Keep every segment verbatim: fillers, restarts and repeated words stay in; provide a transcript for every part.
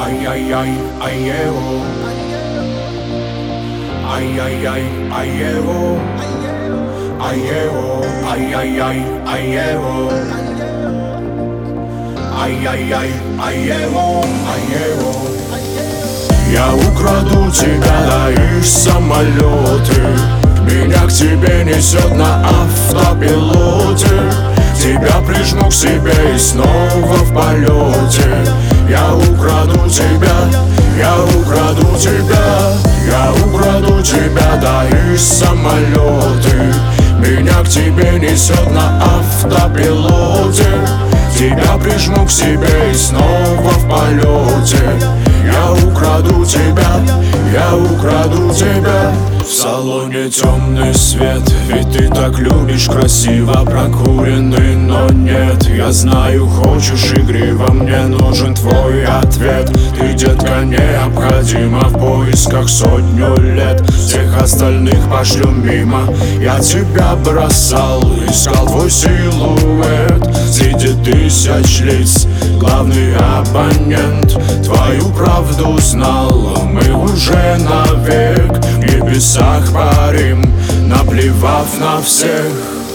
Ай-яй-яй, ай-ео. Ай-яй-яй, ай-ео. Ай-ео, ай-яй-яй, ай-ео. Ай-яй-яй, ай-ео, ай-ео. Я украду тебя, даишь самолеты. Меня к тебе несет на автопилоте. Тебя прижму к себе и снова в полете. Я украду тебя, я украду тебя. Я украду тебя, даишь самолеты. Меня к тебе несет на автопилоте. Тебя прижму к себе и снова в полете. Я украду тебя, я украду тебя. В салоне темный свет, ведь ты так любишь красиво прокуренный, но нет. Я знаю, хочешь игриво, мне нужен твой ответ. Ты, детка, необходима в поисках сотню лет. Всех остальных пошлю мимо. Я тебя бросал, искал твой силуэт среди тысяч лиц. Главный абонент твою правду знал. Мы уже навек в небесах парим, наплевав на всех.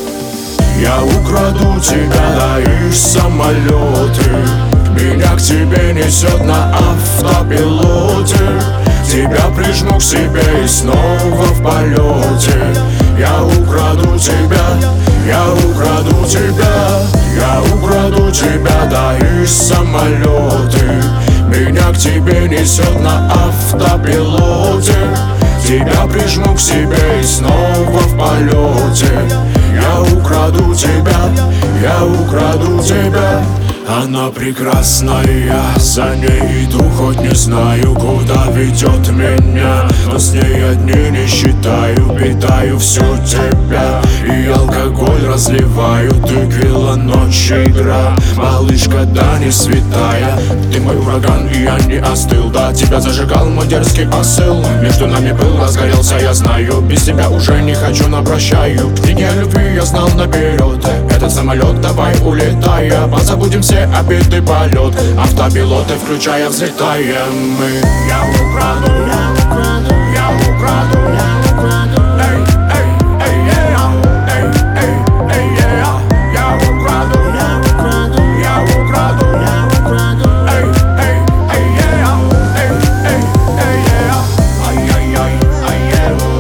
Я украду тебя, даишь самолеты. Меня к тебе несет на автопилоте. Тебя прижму к себе и снова в полете. Я украду тебя, я украду тебя. Я украду тебя, даишь самолеты. Меня к тебе несет на автопилоте. Тебя прижму к себе и снова в полете. Я украду тебя, я украду тебя. Она прекрасная, за ней иду, хоть не знаю, куда ведет меня. Но с ней одни не считаю, питаю всю тебя. И алкоголь разливаю, текила, ночь, игра. Малышка, да не святая, ты мой ураган, и я не остыл. Да, тебя зажигал мой дерзкий посыл. Между нами был, разгорелся, я знаю. Без тебя уже не хочу, но прощаю. В книге о любви я знал наперед. Этот самолет, давай улетая, позабудем все обиды, полет. Автопилоты включая, взлетаем мы. Я украду, я украду, я украду, я украду. Эй, эй, эй, эй, эй, эй, эй, я украду, я украду, я украду, я украду. Эй, эй, эй, эй, эй, эй, эй, ай-яй-яй, ай-ео.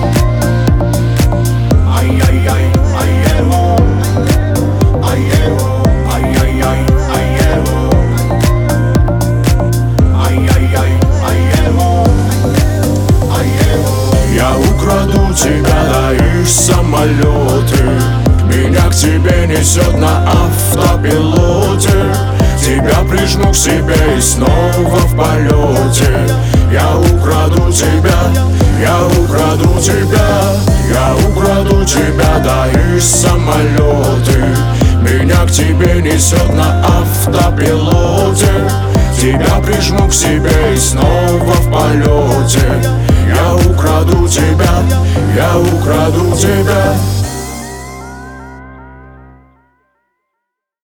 Ай-яй-яй, ай-ео. Ай-ео, ай-яй-яй. Я украду тебя, даишь самолеты. Меня к тебе несет на автопилоте. Тебя прижму к себе и снова в полете. Я украду тебя, я украду тебя. Я украду тебя, даишь самолеты. Меня к тебе несет на автопилоте. Тебя прижму к себе и снова в полете. Я украду тебя, я украду тебя.